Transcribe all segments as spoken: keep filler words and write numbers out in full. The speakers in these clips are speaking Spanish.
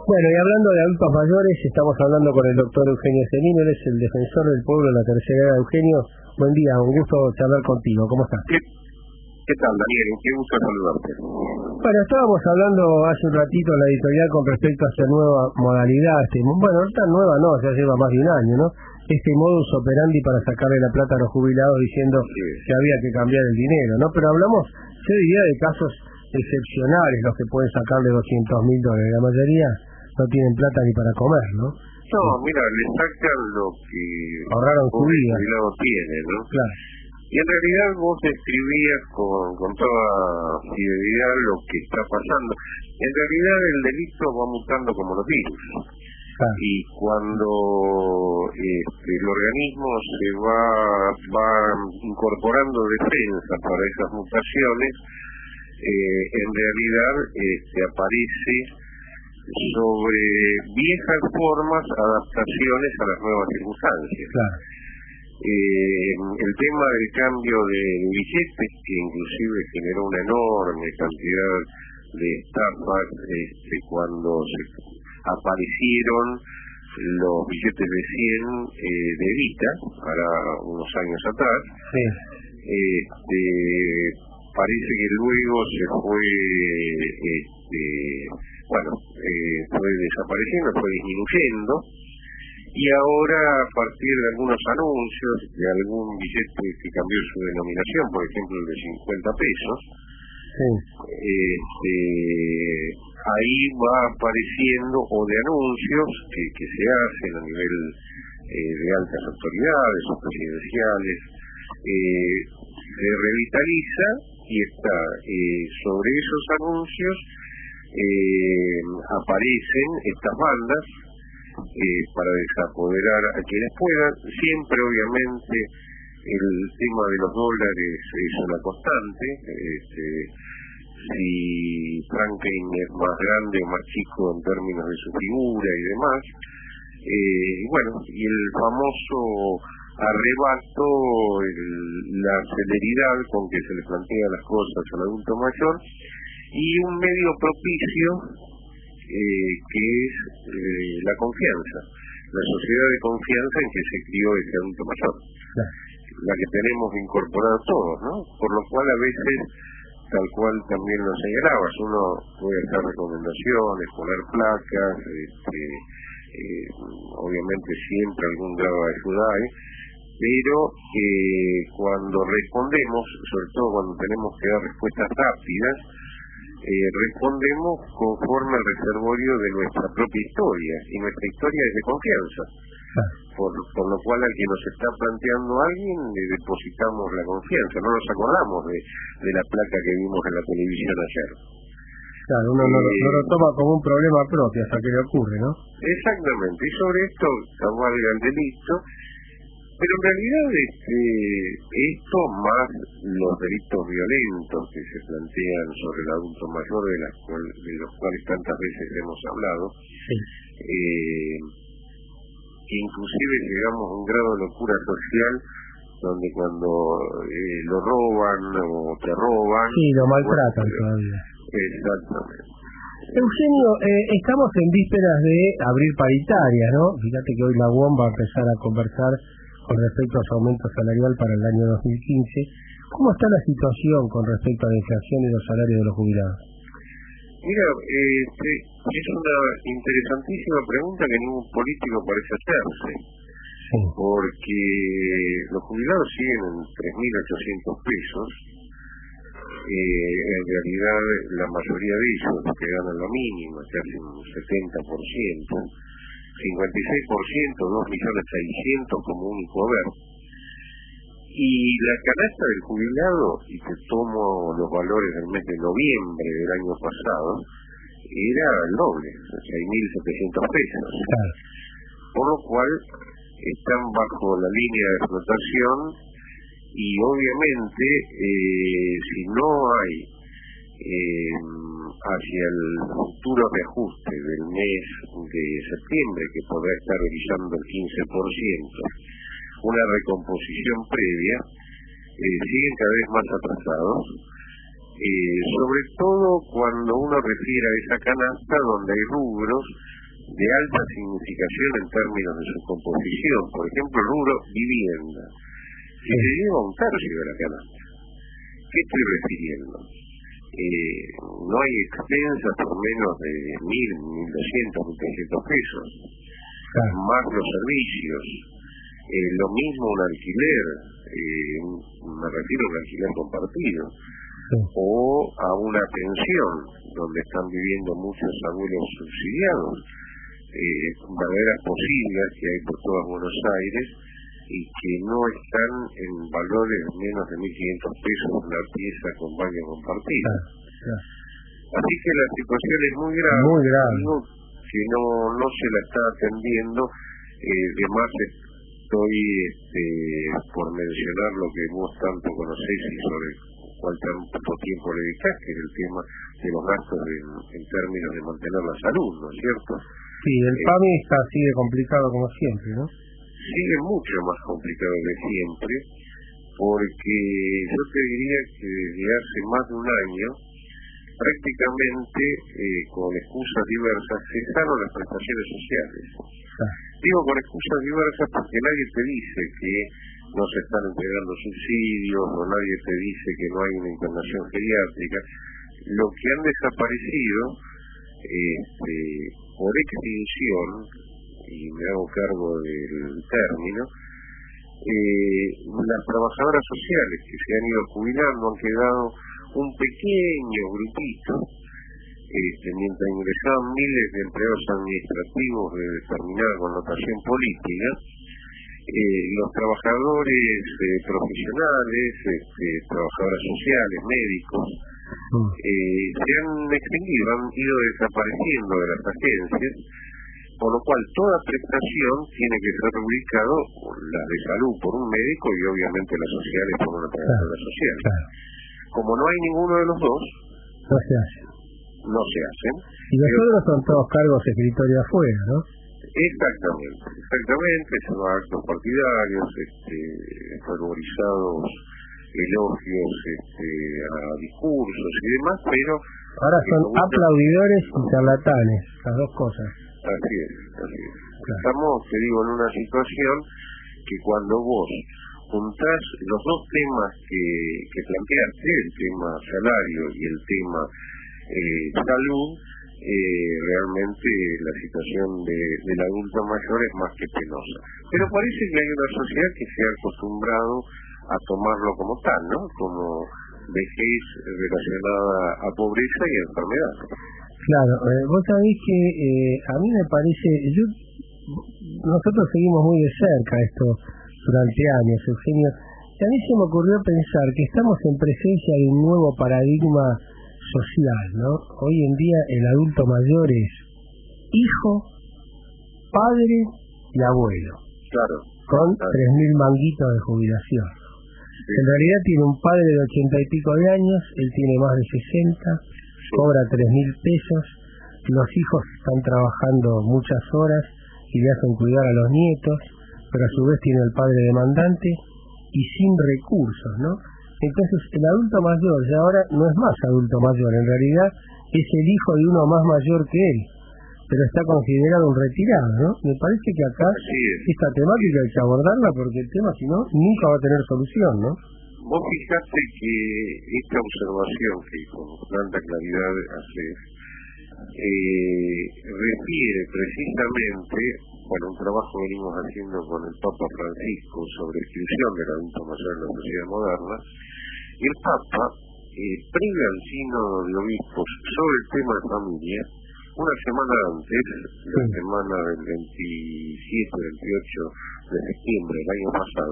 Bueno, y hablando de adultos mayores, estamos hablando con el doctor Eugenio Celino, él es el defensor del pueblo de la tercera edad. Eugenio, buen día, un gusto charlar contigo, ¿cómo estás? ¿Qué, qué tal, Daniel? Qué gusto saludarte. Bueno, estábamos hablando hace un ratito en la editorial con respecto a esta nueva modalidad, este, bueno, esta nueva no, ya lleva más de un año, ¿no? Este modus operandi para sacarle la plata a los jubilados diciendo sí. que había que cambiar el dinero, ¿no? Pero hablamos, yo diría, de casos excepcionales, los que pueden sacarle doscientos mil dólares, la mayoría no tienen plata ni para comer, ¿no? No, mira, le sacan lo que ahorraron su vida. El jubilado tiene, ¿no? Claro. Y en realidad vos describías con, con toda fidelidad lo que está pasando. En realidad el delito va mutando como los virus. Claro. Y cuando este, el organismo se va, va incorporando defensa para esas mutaciones, eh, en realidad este, aparece sobre viejas formas adaptaciones a las nuevas circunstancias. Claro. Eh, el tema del cambio de billetes, que inclusive generó una enorme cantidad de estafas este, cuando se aparecieron los billetes de cien eh, de Evita, para unos años atrás. Sí. Este, parece que luego se fue este, bueno, eh, fue desapareciendo, fue disminuyendo, y ahora a partir de algunos anuncios, de algún billete que cambió su denominación, por ejemplo el de cincuenta pesos, sí. este, ahí va apareciendo, o de anuncios que, que se hacen a nivel eh, de altas autoridades o presidenciales, eh, se revitaliza y está eh, sobre esos anuncios eh, aparecen estas bandas eh, para desapoderar a quienes puedan. Siempre obviamente el tema de los dólares es una constante. Este, si Franklin es más grande o más chico en términos de su figura y demás, eh, bueno, y el famoso arrebato, el, la celeridad con que se le plantean las cosas al adulto mayor, y un medio propicio eh, que es eh, la confianza, la sociedad de confianza en que se crió ese adulto mayor, la que tenemos incorporado todos, ¿no? Por lo cual a veces, tal cual también lo señalabas, uno puede hacer recomendaciones, poner placas, este, eh, obviamente siempre algún grado de ayuda hay, pero eh, cuando respondemos, sobre todo cuando tenemos que dar respuestas rápidas, eh, respondemos conforme al reservorio de nuestra propia historia, y nuestra historia es de confianza. Ah. Por, por lo cual al que nos está planteando alguien le depositamos la confianza, no nos acordamos de, de la placa que vimos en la televisión ayer. Claro, uno eh, no, no lo toma como un problema propio hasta que le ocurre, ¿no? Exactamente, y sobre esto cabalga el delito, pero en realidad este, esto más los delitos violentos que se plantean sobre el adulto mayor, de, las cual, de los cuales tantas veces hemos hablado, sí. eh, que inclusive llegamos a un grado de locura social donde cuando eh, lo roban o te roban... Sí, lo maltratan bueno, todavía. Exactamente. Eugenio, eh, estamos en vísperas de abrir paritarias, ¿no? Fíjate que hoy la U O M va a empezar a conversar con respecto a su aumento salarial para el año dos mil quince. ¿Cómo está la situación con respecto a la inflación y los salarios de los jubilados? Mira, este, es una interesantísima pregunta que ningún político parece hacerse, sí. Porque los jubilados siguen en tres mil ochocientos pesos, eh, en realidad la mayoría de ellos, los que ganan la mínima, casi un setenta por ciento, cincuenta y seis por ciento, dos millones seiscientos como único haber. Y la canasta del jubilado, y te tomo los valores del mes de noviembre del año pasado, era el doble, seis mil setecientos pesos. Claro. Por lo cual están bajo la línea de explotación y obviamente eh, si no hay eh, hacia el futuro reajuste del mes de septiembre, que podrá estar brillando el quince por ciento, una recomposición previa, eh, siguen cada vez más atrasados, eh, sobre todo cuando uno refiere a esa canasta donde hay rubros de alta significación en términos de su composición. Por ejemplo, el rubro vivienda. Si se lleva un tercio de la canasta, ¿qué estoy refiriendo? Eh, no hay expensas por menos de mil, mil doscientos, mil trescientos pesos, claro, más los servicios. Eh, lo mismo un alquiler, eh, me refiero a un alquiler compartido, sí, o a una pensión donde están viviendo muchos abuelos subsidiados, eh, verdaderas posibles que hay por toda Buenos Aires y que no están en valores menos de mil quinientos pesos una pieza con baño compartido. Sí, sí. Así que la situación es muy grave, muy grave. Digo que no, no se la está atendiendo. Eh, además estoy este, por mencionar lo que vos tanto conocéis y sobre el cual tanto tiempo le dedicás, que es el tema de los gastos en, en términos de mantener la salud, ¿no es cierto? Sí, el eh, PAMI está así de complicado como siempre, ¿no? Sigue mucho más complicado que siempre, porque yo te diría que desde hace más de un año, prácticamente eh, con excusas diversas, cesaron las prestaciones sociales. Ah. Digo con excusas diversas porque nadie te dice que no se están entregando subsidios, o nadie te dice que no hay una internación geriátrica. Lo que han desaparecido, este, por extinción, y me hago cargo del término, eh, las trabajadoras sociales que se han ido jubilando, han quedado un pequeño grupito, este, mientras ingresaban miles de empleados administrativos de determinada connotación política, eh, los trabajadores eh, profesionales, este, trabajadoras sociales, médicos, eh, se han extinguido, han ido desapareciendo de las agencias, por lo cual toda prestación tiene que ser ubicado, la de salud por un médico y obviamente las sociales por una trabajadora claro, social. Claro. Como no hay ninguno de los dos, no se hacen. No se hacen. Y los pero, otros son todos cargos escritorio afuera, ¿no? Exactamente, exactamente, son actos partidarios, este, favorizados elogios este, a discursos y demás, pero... Ahora son gusta... aplaudidores y charlatanes, las dos cosas. Así es, así es. Claro. Estamos, te digo, en una situación que cuando vos juntás los dos temas que, que planteaste, el tema salario y el tema eh, salud, eh, realmente la situación de, del adulto mayor es más que penosa. Pero parece que hay una sociedad que se ha acostumbrado a tomarlo como tal, ¿no? Como vejez relacionada a pobreza y a enfermedad. Claro, eh, vos sabés que eh, a mí me parece, yo nosotros seguimos muy de cerca esto durante años, Eugenio, y a mí se me ocurrió pensar que estamos en presencia de un nuevo paradigma social, ¿no? Hoy en día el adulto mayor es hijo, padre y abuelo, claro, con claro. tres mil manguitos de jubilación. Sí. En realidad tiene un padre de ochenta y pico de años, él tiene más de sesenta, sí. Cobra tres mil pesos, los hijos están trabajando muchas horas y le hacen cuidar a los nietos, pero a su vez tiene el padre demandante y sin recursos, ¿no? Entonces el adulto mayor ya ahora no es más adulto mayor, en realidad es el hijo de uno más mayor que él, pero está considerado un retirado, ¿no? Me parece que acá esta temática hay que abordarla porque el tema, si no, nunca va a tener solución, ¿no? Vos fijaste que esta observación que con tanta claridad hace eh, refiere precisamente, bueno, un trabajo que venimos haciendo con el Papa Francisco sobre exclusión del adulto mayor en la sociedad moderna, y el Papa, eh, previo al sínodo de obispos sobre el tema de familia, una semana antes, la semana del veintisiete veintiocho de septiembre del año pasado,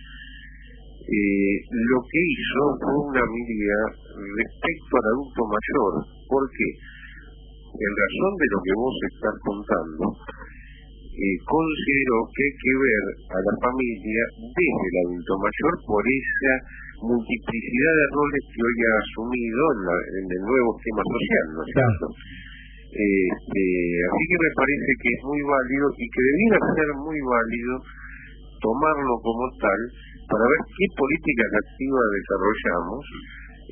eh, lo que hizo fue una medida respecto al adulto mayor. ¿Por qué? En razón de lo que vos estás contando, eh, considero que hay que ver a la familia desde el adulto mayor por esa multiplicidad de roles que hoy ha asumido en, la, en el nuevo esquema social, ¿no es cierto? Este, así que me parece que es muy válido y que debiera ser muy válido tomarlo como tal para ver qué políticas activas desarrollamos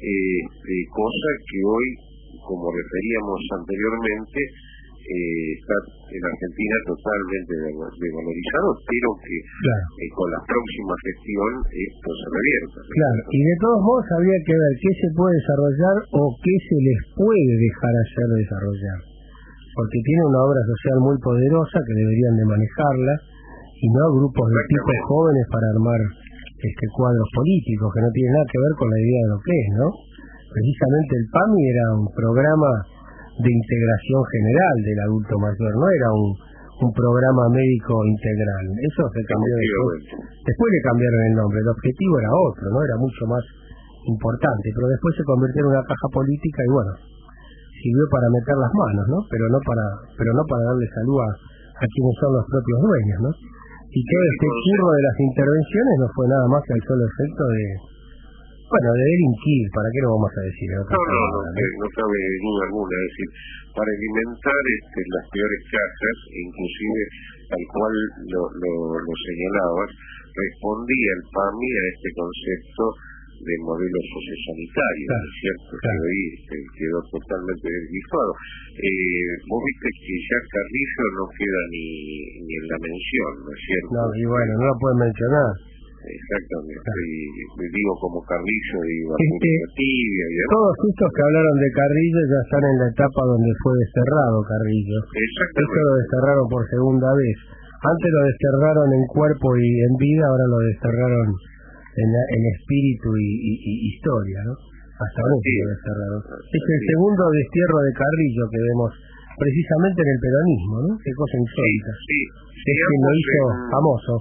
eh, eh, cosa que hoy, como referíamos anteriormente, eh, está en Argentina totalmente desvalorizado, pero que claro. eh, con la próxima gestión esto se revierta. Claro, y de todos modos habría que ver qué se puede desarrollar o qué se les puede dejar hacer desarrollar, porque tiene una obra social muy poderosa que deberían de manejarla, y no grupos de tipos jóvenes para armar este cuadros políticos que no tienen nada que ver con la idea de lo que es, ¿no? Precisamente el PAMI era un programa de integración general del adulto mayor, no era un, un programa médico integral. Eso se cambió después. Después le cambiaron el nombre, el objetivo era otro, no era mucho más importante, pero después se convirtió en una caja política y bueno, sirvió para meter las manos, ¿no? Pero no para, pero no para darle salud a, a quienes son los propios dueños, ¿no? Y todo este curro de las intervenciones no fue nada más que el solo efecto de, bueno, de delinquir, ¿para qué lo vamos a decir? No, no, no, no, no, no cabe duda alguna, es decir, para alimentar este, las peores cajas, inclusive tal cual lo, lo, lo señalabas, respondía el PAMI a este concepto de modelo sociosanitario, claro, ¿no es cierto? Claro. Que hoy este, quedó totalmente desdibujado. Eh, vos viste que ya Carrillo no queda ni, ni en la mención, ¿no es cierto? No, y bueno, no lo pueden mencionar. Exactamente, claro. y, y digo como Carrillo y este, Tibia y todos estos que hablaron de Carrillo ya están en la etapa donde fue desterrado Carrillo. Exactamente. Esto lo desterraron por segunda vez. Antes lo desterraron en cuerpo y en vida, ahora lo desterraron en, en espíritu y, y, y historia, ¿no? Hasta ahora sí lo desterraron. Es el segundo destierro de Carrillo que vemos precisamente en el peronismo, ¿no? Qué cosa insólita. Sí, sí. Es quien lo hizo en... famoso.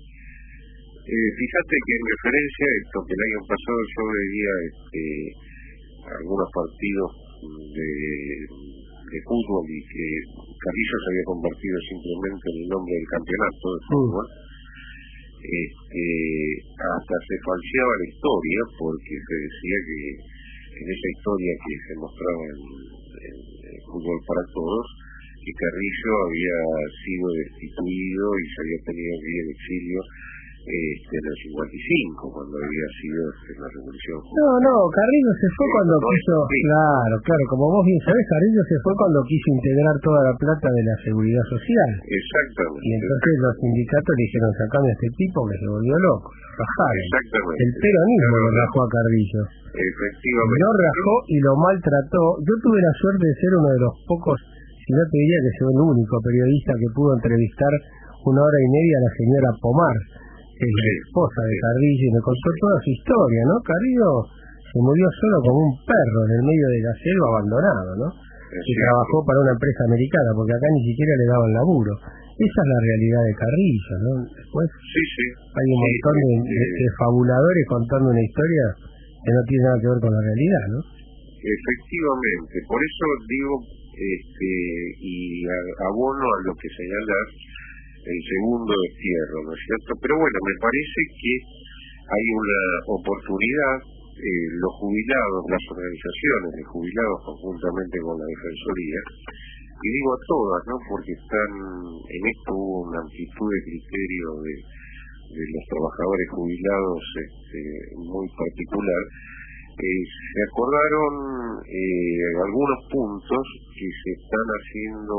Eh, fíjate que en referencia a esto, que el año pasado yo veía este, algunos partidos de, de fútbol y que Carrillo se había convertido simplemente en el nombre del campeonato de fútbol, mm. este, hasta se falseaba la historia porque se decía que en esa historia que se mostraba en, en, en Fútbol para Todos, que Carrillo había sido destituido y se había tenido que ir al exilio Este, en el cincuenta y cinco, cuando había sido este, la revolución. No, no, Carrillo se fue sí, cuando no quiso, sí. claro, claro, como vos bien sabés, Carrillo se fue cuando quiso integrar toda la plata de la seguridad social. Exactamente. Y entonces los sindicatos le dijeron, sacame a este tipo que se volvió loco. Rajaron. Exactamente. El peronismo claro, lo rajó a Carrillo. Efectivamente. Lo rajó y lo maltrató. Yo tuve la suerte de ser uno de los pocos, si no te diría que soy el único periodista que pudo entrevistar una hora y media a la señora Pomar, que es la esposa de Carrillo, y me contó toda su historia, ¿no? Carrillo se murió solo como un perro en el medio de la selva abandonado, ¿no? Y trabajó para una empresa americana, porque acá ni siquiera le daban laburo. Esa es la realidad de Carrillo, ¿no? Después sí, sí. hay un montón de, de, de fabuladores contando una historia que no tiene nada que ver con la realidad, ¿no? Efectivamente, por eso digo, este, y abono a lo que señalas, el segundo destierro, ¿no es cierto? Pero bueno, me parece que hay una oportunidad, eh, los jubilados, las organizaciones de jubilados conjuntamente con la Defensoría, y digo a todas, ¿no? Porque están, en esto hubo una amplitud de criterio de, de los trabajadores jubilados este, muy particular, eh, se acordaron eh, algunos puntos que se están haciendo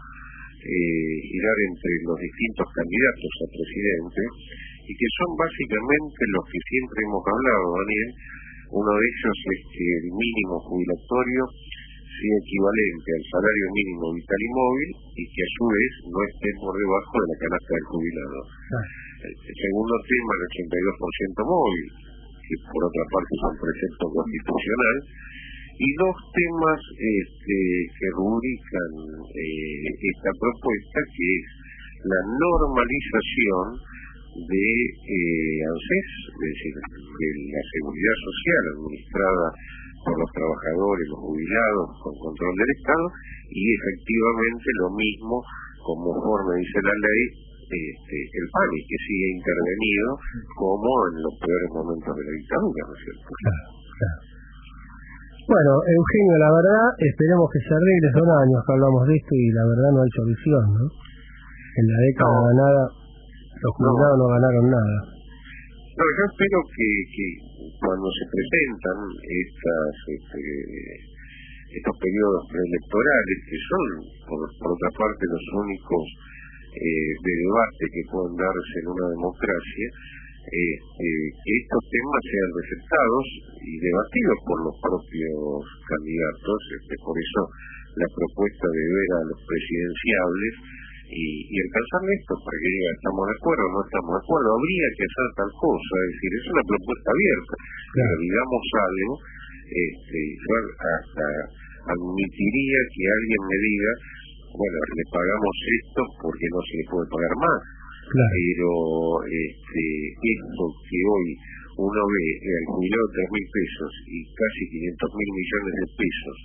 Eh, girar entre los distintos candidatos a presidente y que son básicamente los que siempre hemos hablado, Daniel. Uno de ellos es que el mínimo jubilatorio sea equivalente al salario mínimo vital y móvil y que a su vez no esté por debajo de la canasta del jubilado. Ah. El segundo tema, el ochenta y dos por ciento móvil, que por otra parte es un precepto constitucional. Y dos temas este, que rubrican eh, esta propuesta, que es la normalización de eh, ANSES, es decir, de la seguridad social administrada por los trabajadores, los jubilados, con control del Estado, y efectivamente lo mismo, como forma dice la ley, este, el PAMI, que sigue intervenido como en los peores momentos de la dictadura, ¿no es cierto? Claro, claro. Bueno, Eugenio, la verdad, esperemos que se arregle. Son años que hablamos de esto y la verdad no hay solución, ¿no? En la década no. ganada, los jubilados no. no ganaron nada. No, yo espero que, que cuando se presentan estas este, estos periodos preelectorales, que son, por, por otra parte, los únicos eh, de debate que pueden darse en una democracia, eh, eh, que estos temas sean receptados y debatidos por los propios candidatos. Este, por eso la propuesta de ver a los presidenciables y, y alcanzar esto, para que digan, estamos de acuerdo, no estamos de acuerdo, habría que hacer tal cosa. Es decir, es una propuesta abierta, pero digamos algo, este, yo hasta admitiría que alguien me diga, bueno, le pagamos esto porque no se le puede pagar más. Claro. Pero este, esto que hoy uno ve el jubilado de tres mil pesos y casi quinientos mil millones de pesos,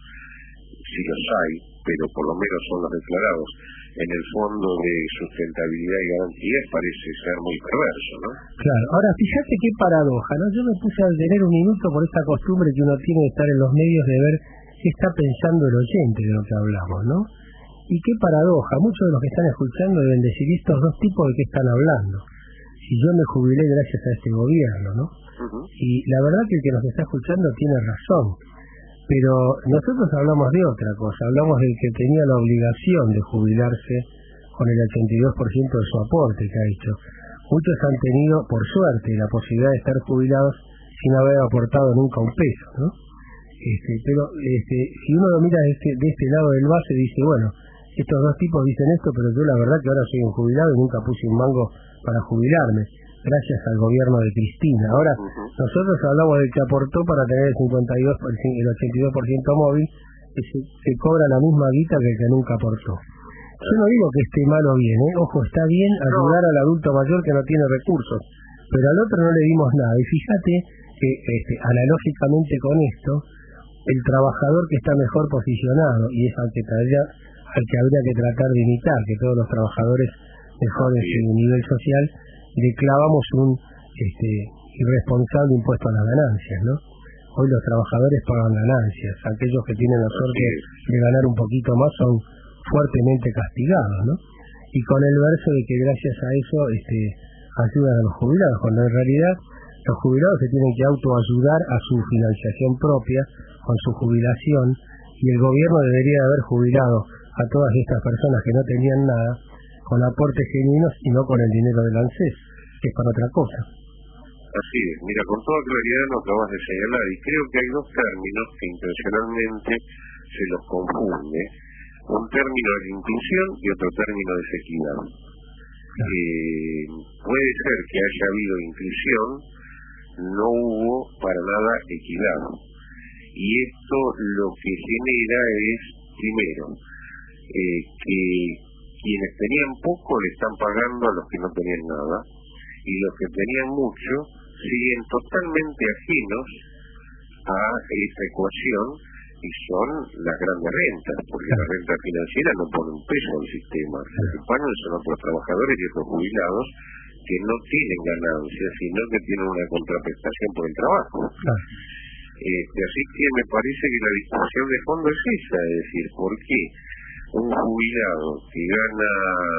si los hay, pero por lo menos son los declarados en el Fondo de Sustentabilidad y Garantías, parece ser muy perverso, ¿no? Claro. Ahora, fíjate qué paradoja, ¿no? Yo me puse a tener un minuto por esta costumbre que uno tiene de estar en los medios, de ver qué está pensando el oyente de lo que hablamos, ¿no? Y qué paradoja, muchos de los que están escuchando deben decir, estos dos tipos de qué están hablando. Si yo me jubilé gracias a este gobierno, ¿no? Uh-huh. Y la verdad que el que nos está escuchando tiene razón. Pero nosotros hablamos de otra cosa, hablamos del que tenía la obligación de jubilarse con el ochenta y dos por ciento de su aporte que ha hecho. Muchos han tenido, por suerte, la posibilidad de estar jubilados sin haber aportado nunca un peso, ¿no? Este, pero este, si uno lo mira de este, de este lado del vaso y dice, bueno, estos dos tipos dicen esto, pero yo la verdad que ahora soy un jubilado y nunca puse un mango para jubilarme, gracias al gobierno de Cristina. Ahora, uh-huh. nosotros hablamos del que aportó para tener el cincuenta y dos por ciento, el ochenta y dos por ciento móvil, que se, se cobra la misma guita que el que nunca aportó. Yo no digo que esté mal o bien, ¿eh? Ojo, está bien ayudar al adulto mayor que no tiene recursos, pero al otro no le dimos nada. Y fíjate que este, analógicamente con esto, el trabajador que está mejor posicionado, y es al que, traería, al que habría que tratar de imitar, que todos los trabajadores mejores en el nivel social, le clavamos un este, irresponsable impuesto a las ganancias, ¿no? Hoy los trabajadores pagan ganancias, aquellos que tienen la suerte de ganar un poquito más son fuertemente castigados, ¿no? Y con el verso de que gracias a eso este, ayudan a los jubilados, cuando en realidad los jubilados se tienen que autoayudar a su financiación propia con su jubilación, y el gobierno debería haber jubilado a todas estas personas que no tenían nada con aportes genuinos y no con el dinero del ANSES, que es para otra cosa. Así es, mira, con toda claridad lo acabas de señalar, y creo que hay dos términos que intencionalmente se los confunde, un término es inclusión y otro término es equidad. Claro. Eh, puede ser que haya habido inclusión, no hubo para nada equidad, y esto lo que genera es, primero, eh, que quienes tenían poco le están pagando a los que no tenían nada, y los que tenían mucho siguen totalmente ajenos a esta ecuación, y son las grandes rentas, porque la renta financiera no pone un peso al sistema. Los que pagan son otros trabajadores y otros jubilados que no tienen ganancias, sino que tienen una contraprestación por el trabajo. Este, así que me parece que la discusión de fondo es esa, es decir, ¿por qué un jubilado que gana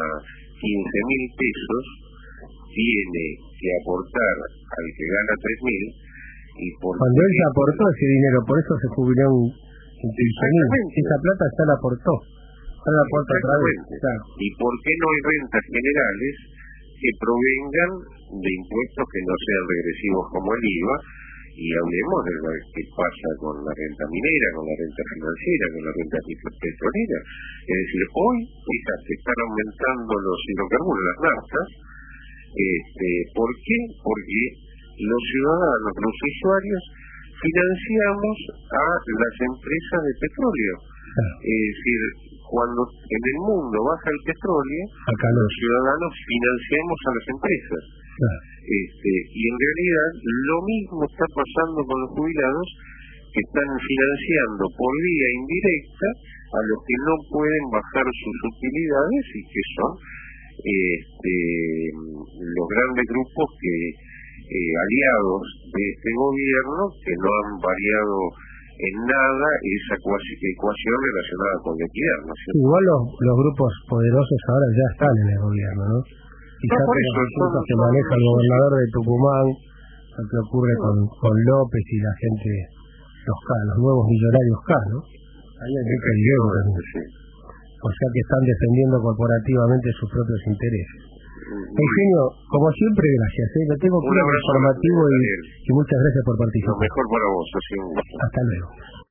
quince mil pesos tiene que aportar al que gana tres mil? Y por cuando él se aportó ese dinero, por eso se jubiló un quince mil, esa plata ya la aportó, ya la aporta otra vez. Claro. ¿Y por qué no hay rentas generales que provengan de impuestos que no sean regresivos como el I V A? Y hablemos de lo que pasa con la renta minera, con la renta financiera, con la renta petrolera. Es decir, hoy fíjate, están aumentando los hidrocarburos, las naftas. Este, ¿Por qué? Porque los ciudadanos, los usuarios, financiamos a las empresas de petróleo. Es decir, cuando en el mundo baja el petróleo, acá los ciudadanos financiamos a las empresas. Este, y en realidad lo mismo está pasando con los jubilados, que están financiando por vía indirecta a los que no pueden bajar sus utilidades, y que son este, los grandes grupos que eh, aliados de este gobierno, que no han variado en nada esa ecuación relacionada con la equidad, ¿no? Igual los, los grupos poderosos ahora ya están en el gobierno, ¿no? Quizás no, por eso, los son, que maneja el gobernador de Tucumán, lo que ocurre con, con López y la gente, los K, los nuevos millonarios K, ¿no? Ahí hay mucho dinero también. Sí. O sea que están defendiendo corporativamente sus propios intereses. Eugenio, como siempre, gracias. ¿eh? Lo tengo claro, informativo y, y muchas gracias por participar. Lo mejor para vos, ha sido un gusto. Hasta luego.